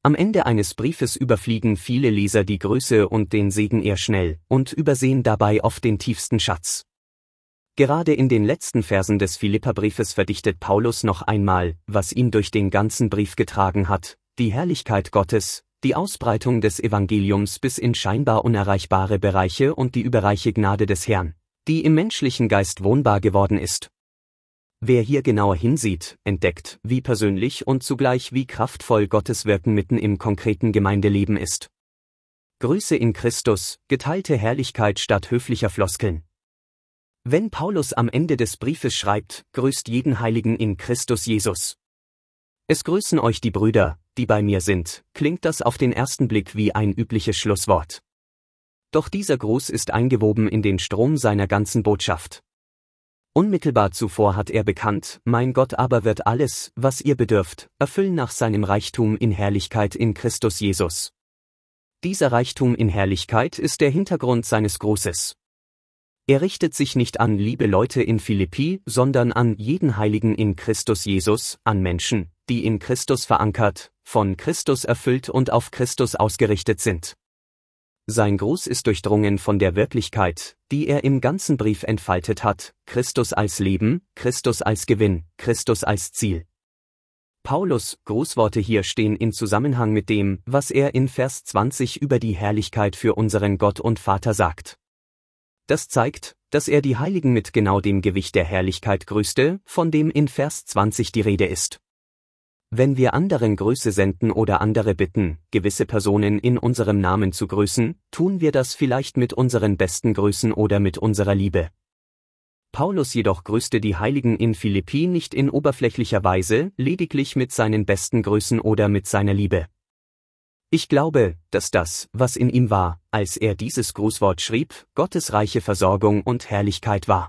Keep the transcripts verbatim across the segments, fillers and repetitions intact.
Am Ende eines Briefes überfliegen viele Leser die Größe und den Segen eher schnell und übersehen dabei oft den tiefsten Schatz. Gerade in den letzten Versen des Philipperbriefes verdichtet Paulus noch einmal, was ihn durch den ganzen Brief getragen hat: die Herrlichkeit Gottes, die Ausbreitung des Evangeliums bis in scheinbar unerreichbare Bereiche und die überreiche Gnade des Herrn, die im menschlichen Geist wohnbar geworden ist. Wer hier genauer hinsieht, entdeckt, wie persönlich und zugleich wie kraftvoll Gottes Wirken mitten im konkreten Gemeindeleben ist. Grüße in Christus, geteilte Herrlichkeit statt höflicher Floskeln. Wenn Paulus am Ende des Briefes schreibt, grüßt jeden Heiligen in Christus Jesus. Es grüßen euch die Brüder, die bei mir sind, klingt das auf den ersten Blick wie ein übliches Schlusswort. Doch dieser Gruß ist eingewoben in den Strom seiner ganzen Botschaft. Unmittelbar zuvor hat er bekannt: Mein Gott aber wird alles, was ihr bedürft, erfüllen nach seinem Reichtum in Herrlichkeit in Christus Jesus. Dieser Reichtum in Herrlichkeit ist der Hintergrund seines Grußes. Er richtet sich nicht an liebe Leute in Philippi, sondern an jeden Heiligen in Christus Jesus, an Menschen, die in Christus verankert, von Christus erfüllt und auf Christus ausgerichtet sind. Sein Gruß ist durchdrungen von der Wirklichkeit, die er im ganzen Brief entfaltet hat: Christus als Leben, Christus als Gewinn, Christus als Ziel. Paulus' Grußworte hier stehen in Zusammenhang mit dem, was er in Vers zwanzig über die Herrlichkeit für unseren Gott und Vater sagt. Das zeigt, dass er die Heiligen mit genau dem Gewicht der Herrlichkeit grüßte, von dem in Vers zwanzig die Rede ist. Wenn wir anderen Grüße senden oder andere bitten, gewisse Personen in unserem Namen zu grüßen, tun wir das vielleicht mit unseren besten Grüßen oder mit unserer Liebe. Paulus jedoch grüßte die Heiligen in Philippi nicht in oberflächlicher Weise, lediglich mit seinen besten Grüßen oder mit seiner Liebe. Ich glaube, dass das, was in ihm war, als er dieses Grußwort schrieb, Gottes reiche Versorgung und Herrlichkeit war.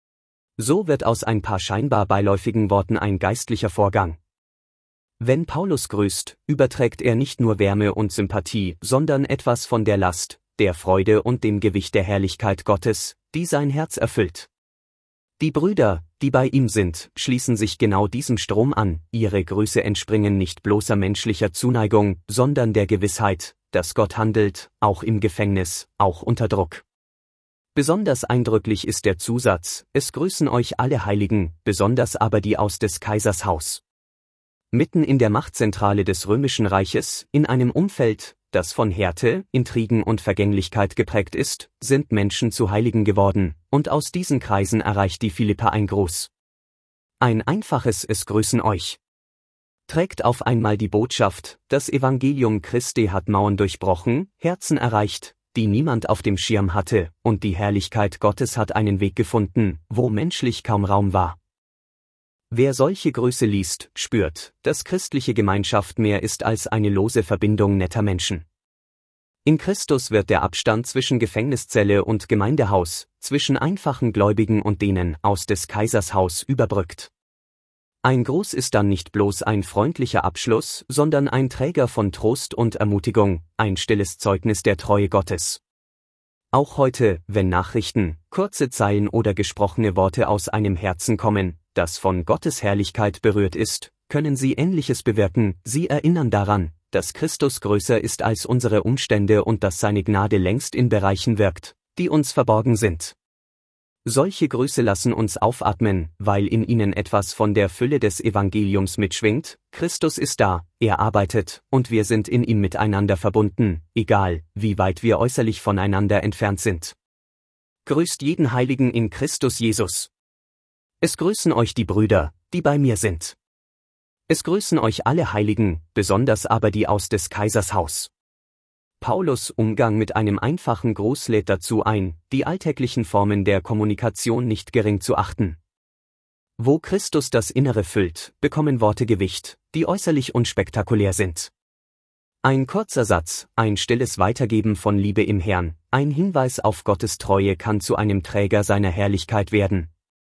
So wird aus ein paar scheinbar beiläufigen Worten ein geistlicher Vorgang. Wenn Paulus grüßt, überträgt er nicht nur Wärme und Sympathie, sondern etwas von der Last, der Freude und dem Gewicht der Herrlichkeit Gottes, die sein Herz erfüllt. Die Brüder, die bei ihm sind, schließen sich genau diesem Strom an. Ihre Grüße entspringen nicht bloßer menschlicher Zuneigung, sondern der Gewissheit, dass Gott handelt, auch im Gefängnis, auch unter Druck. Besonders eindrücklich ist der Zusatz: Es grüßen euch alle Heiligen, besonders aber die aus des Kaisers Haus. Mitten in der Machtzentrale des Römischen Reiches, in einem Umfeld, das von Härte, Intrigen und Vergänglichkeit geprägt ist, sind Menschen zu Heiligen geworden, und aus diesen Kreisen erreicht die Philipper ein Gruß. Ein einfaches Es grüßen euch. Trägt auf einmal die Botschaft: Das Evangelium Christi hat Mauern durchbrochen, Herzen erreicht, die niemand auf dem Schirm hatte, und die Herrlichkeit Gottes hat einen Weg gefunden, wo menschlich kaum Raum war. Wer solche Grüße liest, spürt, dass christliche Gemeinschaft mehr ist als eine lose Verbindung netter Menschen. In Christus wird der Abstand zwischen Gefängniszelle und Gemeindehaus, zwischen einfachen Gläubigen und denen aus des Kaisers Haus überbrückt. Ein Gruß ist dann nicht bloß ein freundlicher Abschluss, sondern ein Träger von Trost und Ermutigung, ein stilles Zeugnis der Treue Gottes. Auch heute, wenn Nachrichten, kurze Zeilen oder gesprochene Worte aus einem Herzen kommen, das von Gottes Herrlichkeit berührt ist, können sie Ähnliches bewirken. Sie erinnern daran, dass Christus größer ist als unsere Umstände und dass seine Gnade längst in Bereichen wirkt, die uns verborgen sind. Solche Grüße lassen uns aufatmen, weil in ihnen etwas von der Fülle des Evangeliums mitschwingt. Christus ist da, er arbeitet, und wir sind in ihm miteinander verbunden, egal, wie weit wir äußerlich voneinander entfernt sind. Grüßt jeden Heiligen in Christus Jesus. Es grüßen euch die Brüder, die bei mir sind. Es grüßen euch alle Heiligen, besonders aber die aus des Kaisers Haus. Paulus' Umgang mit einem einfachen Gruß lädt dazu ein, die alltäglichen Formen der Kommunikation nicht gering zu achten. Wo Christus das Innere füllt, bekommen Worte Gewicht, die äußerlich unspektakulär sind. Ein kurzer Satz, ein stilles Weitergeben von Liebe im Herrn, ein Hinweis auf Gottes Treue kann zu einem Träger seiner Herrlichkeit werden.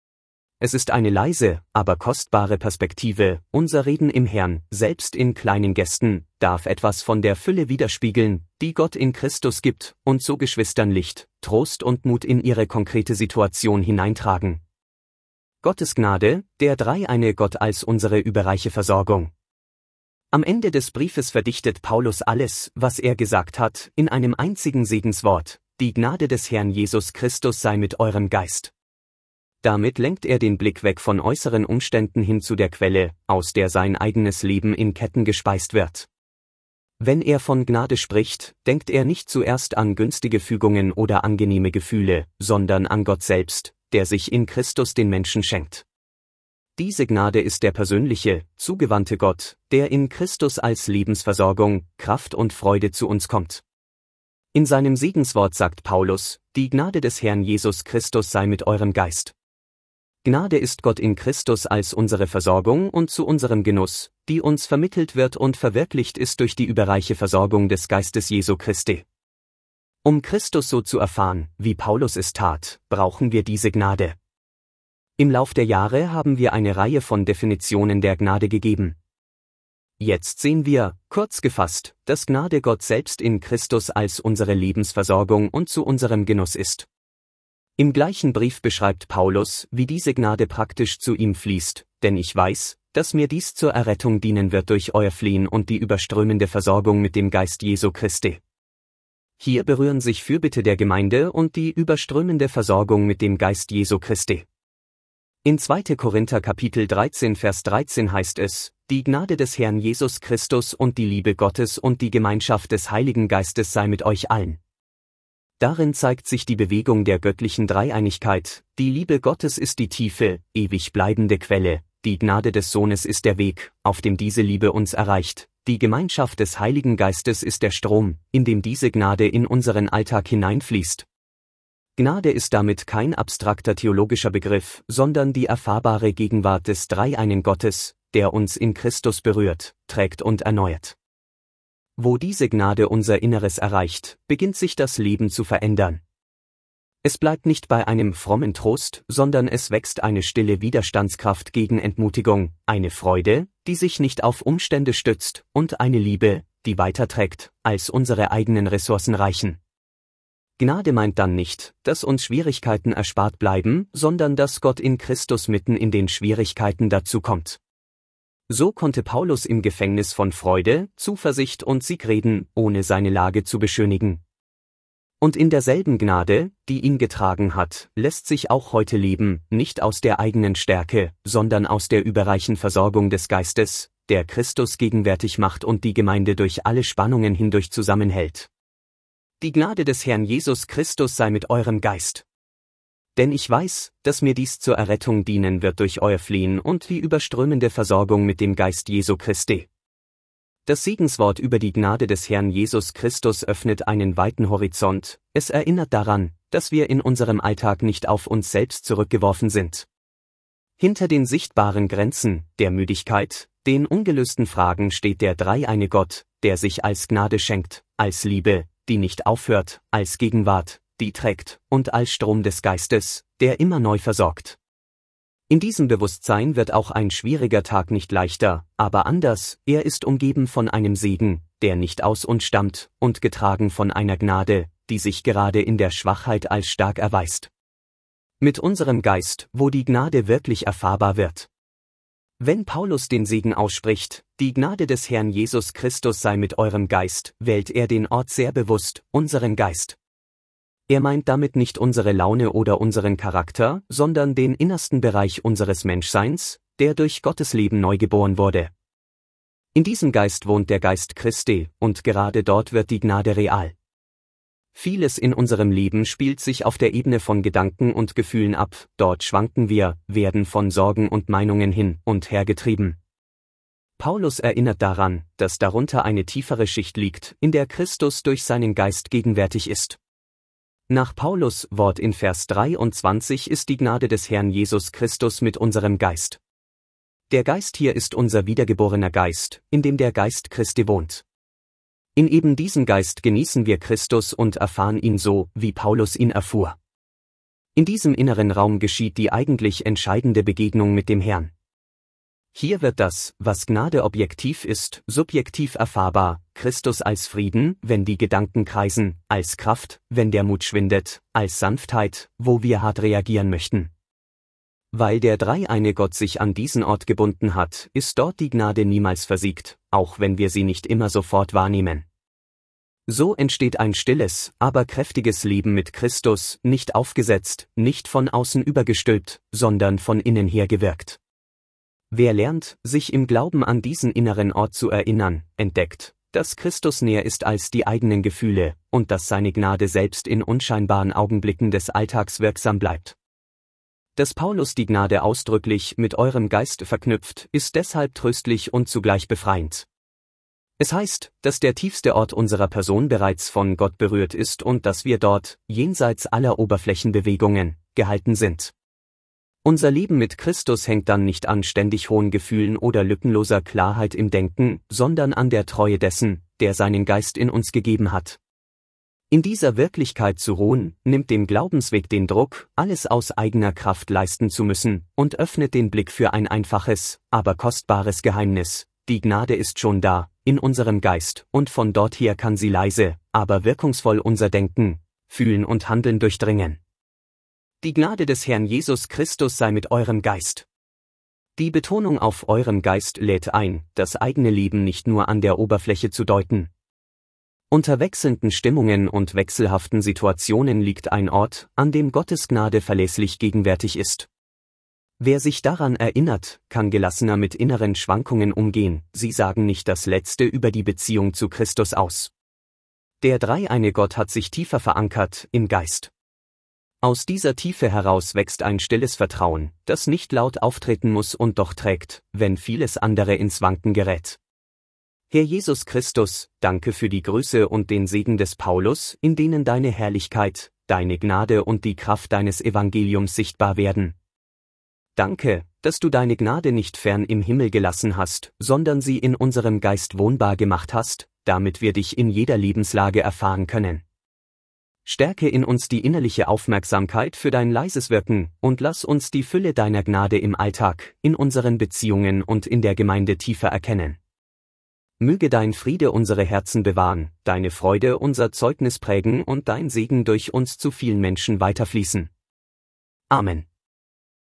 Es ist eine leise, aber kostbare Perspektive: Unser Reden im Herrn, selbst in kleinen Gesten, darf etwas von der Fülle widerspiegeln, die Gott in Christus gibt, und so Geschwistern Licht, Trost und Mut in ihre konkrete Situation hineintragen. Gottes Gnade, der dreieine Gott als unsere überreiche Versorgung. Am Ende des Briefes verdichtet Paulus alles, was er gesagt hat, in einem einzigen Segenswort: Die Gnade des Herrn Jesus Christus sei mit eurem Geist. Damit lenkt er den Blick weg von äußeren Umständen hin zu der Quelle, aus der sein eigenes Leben in Ketten gespeist wird. Wenn er von Gnade spricht, denkt er nicht zuerst an günstige Fügungen oder angenehme Gefühle, sondern an Gott selbst, der sich in Christus den Menschen schenkt. Diese Gnade ist der persönliche, zugewandte Gott, der in Christus als Lebensversorgung, Kraft und Freude zu uns kommt. In seinem Segenswort sagt Paulus: Die Gnade des Herrn Jesus Christus sei mit eurem Geist. Gnade ist Gott in Christus als unsere Versorgung und zu unserem Genuss, die uns vermittelt wird und verwirklicht ist durch die überreiche Versorgung des Geistes Jesu Christi. Um Christus so zu erfahren, wie Paulus es tat, brauchen wir diese Gnade. Im Lauf der Jahre haben wir eine Reihe von Definitionen der Gnade gegeben. Jetzt sehen wir, kurz gefasst, dass Gnade Gott selbst in Christus als unsere Lebensversorgung und zu unserem Genuss ist. Im gleichen Brief beschreibt Paulus, wie diese Gnade praktisch zu ihm fließt: Denn ich weiß, dass mir dies zur Errettung dienen wird durch euer Flehen und die überströmende Versorgung mit dem Geist Jesu Christi. Hier berühren sich Fürbitte der Gemeinde und die überströmende Versorgung mit dem Geist Jesu Christi. In zweiter Korinther Kapitel dreizehn Vers dreizehn heißt es: Die Gnade des Herrn Jesus Christus und die Liebe Gottes und die Gemeinschaft des Heiligen Geistes sei mit euch allen. Darin zeigt sich die Bewegung der göttlichen Dreieinigkeit: Die Liebe Gottes ist die tiefe, ewig bleibende Quelle, die Gnade des Sohnes ist der Weg, auf dem diese Liebe uns erreicht, die Gemeinschaft des Heiligen Geistes ist der Strom, in dem diese Gnade in unseren Alltag hineinfließt. Gnade ist damit kein abstrakter theologischer Begriff, sondern die erfahrbare Gegenwart des dreieinen Gottes, der uns in Christus berührt, trägt und erneuert. Wo diese Gnade unser Inneres erreicht, beginnt sich das Leben zu verändern. Es bleibt nicht bei einem frommen Trost, sondern es wächst eine stille Widerstandskraft gegen Entmutigung, eine Freude, die sich nicht auf Umstände stützt, und eine Liebe, die weiterträgt, als unsere eigenen Ressourcen reichen. Gnade meint dann nicht, dass uns Schwierigkeiten erspart bleiben, sondern dass Gott in Christus mitten in den Schwierigkeiten dazukommt. So konnte Paulus im Gefängnis von Freude, Zuversicht und Sieg reden, ohne seine Lage zu beschönigen. Und in derselben Gnade, die ihn getragen hat, lässt sich auch heute leben, nicht aus der eigenen Stärke, sondern aus der überreichen Versorgung des Geistes, der Christus gegenwärtig macht und die Gemeinde durch alle Spannungen hindurch zusammenhält. Die Gnade des Herrn Jesus Christus sei mit eurem Geist. Denn ich weiß, dass mir dies zur Errettung dienen wird durch euer Flehen und die überströmende Versorgung mit dem Geist Jesu Christi. Das Segenswort über die Gnade des Herrn Jesus Christus öffnet einen weiten Horizont, es erinnert daran, dass wir in unserem Alltag nicht auf uns selbst zurückgeworfen sind. Hinter den sichtbaren Grenzen, der Müdigkeit, den ungelösten Fragen steht der dreieine Gott, der sich als Gnade schenkt, als Liebe, die nicht aufhört, als Gegenwart, die trägt, und als Strom des Geistes, der immer neu versorgt. In diesem Bewusstsein wird auch ein schwieriger Tag nicht leichter, aber anders: Er ist umgeben von einem Segen, der nicht aus uns stammt, und getragen von einer Gnade, die sich gerade in der Schwachheit als stark erweist. Mit unserem Geist, wo die Gnade wirklich erfahrbar wird. Wenn Paulus den Segen ausspricht: Die Gnade des Herrn Jesus Christus sei mit eurem Geist, wählt er den Ort sehr bewusst: unseren Geist. Er meint damit nicht unsere Laune oder unseren Charakter, sondern den innersten Bereich unseres Menschseins, der durch Gottes Leben neu geboren wurde. In diesem Geist wohnt der Geist Christi, und gerade dort wird die Gnade real. Vieles in unserem Leben spielt sich auf der Ebene von Gedanken und Gefühlen ab, dort schwanken wir, werden von Sorgen und Meinungen hin und her getrieben. Paulus erinnert daran, dass darunter eine tiefere Schicht liegt, in der Christus durch seinen Geist gegenwärtig ist. Nach Paulus' Wort in Vers dreiundzwanzig ist die Gnade des Herrn Jesus Christus mit unserem Geist. Der Geist hier ist unser wiedergeborener Geist, in dem der Geist Christi wohnt. In eben diesem Geist genießen wir Christus und erfahren ihn so, wie Paulus ihn erfuhr. In diesem inneren Raum geschieht die eigentlich entscheidende Begegnung mit dem Herrn. Hier wird das, was Gnade objektiv ist, subjektiv erfahrbar: Christus als Frieden, wenn die Gedanken kreisen, als Kraft, wenn der Mut schwindet, als Sanftheit, wo wir hart reagieren möchten. Weil der dreieine Gott sich an diesen Ort gebunden hat, ist dort die Gnade niemals versiegt, auch wenn wir sie nicht immer sofort wahrnehmen. So entsteht ein stilles, aber kräftiges Leben mit Christus, nicht aufgesetzt, nicht von außen übergestülpt, sondern von innen her gewirkt. Wer lernt, sich im Glauben an diesen inneren Ort zu erinnern, entdeckt, dass Christus näher ist als die eigenen Gefühle und dass seine Gnade selbst in unscheinbaren Augenblicken des Alltags wirksam bleibt. Dass Paulus die Gnade ausdrücklich mit eurem Geist verknüpft, ist deshalb tröstlich und zugleich befreiend. Es heißt, dass der tiefste Ort unserer Person bereits von Gott berührt ist und dass wir dort, jenseits aller Oberflächenbewegungen, gehalten sind. Unser Leben mit Christus hängt dann nicht an ständig hohen Gefühlen oder lückenloser Klarheit im Denken, sondern an der Treue dessen, der seinen Geist in uns gegeben hat. In dieser Wirklichkeit zu ruhen, nimmt dem Glaubensweg den Druck, alles aus eigener Kraft leisten zu müssen, und öffnet den Blick für ein einfaches, aber kostbares Geheimnis. Die Gnade ist schon da, in unserem Geist, und von dort her kann sie leise, aber wirkungsvoll unser Denken, Fühlen und Handeln durchdringen. Die Gnade des Herrn Jesus Christus sei mit eurem Geist. Die Betonung auf eurem Geist lädt ein, das eigene Leben nicht nur an der Oberfläche zu deuten. Unter wechselnden Stimmungen und wechselhaften Situationen liegt ein Ort, an dem Gottes Gnade verlässlich gegenwärtig ist. Wer sich daran erinnert, kann gelassener mit inneren Schwankungen umgehen, sie sagen nicht das Letzte über die Beziehung zu Christus aus. Der dreieine Gott hat sich tiefer verankert, im Geist. Aus dieser Tiefe heraus wächst ein stilles Vertrauen, das nicht laut auftreten muss und doch trägt, wenn vieles andere ins Wanken gerät. Herr Jesus Christus, danke für die Größe und den Segen des Paulus, in denen deine Herrlichkeit, deine Gnade und die Kraft deines Evangeliums sichtbar werden. Danke, dass du deine Gnade nicht fern im Himmel gelassen hast, sondern sie in unserem Geist wohnbar gemacht hast, damit wir dich in jeder Lebenslage erfahren können. Stärke in uns die innerliche Aufmerksamkeit für dein leises Wirken und lass uns die Fülle deiner Gnade im Alltag, in unseren Beziehungen und in der Gemeinde tiefer erkennen. Möge dein Friede unsere Herzen bewahren, deine Freude unser Zeugnis prägen und dein Segen durch uns zu vielen Menschen weiterfließen. Amen.